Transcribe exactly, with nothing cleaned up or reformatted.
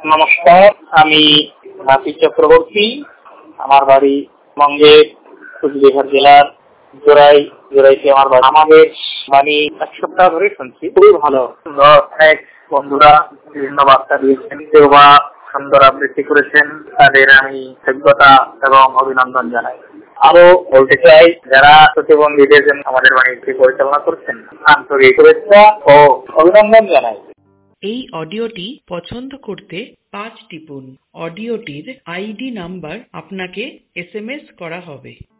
নমস্কার, আমি নাসির চক্রবর্তী। আমার বাড়ি মঙ্গের কুচবিহার জেলার জোড়াই জোড়াইতে আমার বাড়ি। আমাদের মানে এক সপ্তাহ ধরে শুনছি, খুবই ভালো। অনেক বন্ধুরা বিভিন্ন বার্তা দিয়েছেন, কেউ বা সুন্দর আবৃত্তি করেছেন, তাদের আমি যোগ্যতা এবং অভিনন্দন জানাই। আরো বলতে চাই, যারা প্রতিবন্ধীদের জন্য আমাদের বাড়িটি পরিচালনা করছেন, আন্তরিক শুভেচ্ছা ও অভিনন্দন জানাই। এই অডিওটি পছন্দ করতে পাঁচ টিপুন। অডিওটির আইডি নাম্বার আপনাকে এস এম এস করা হবে।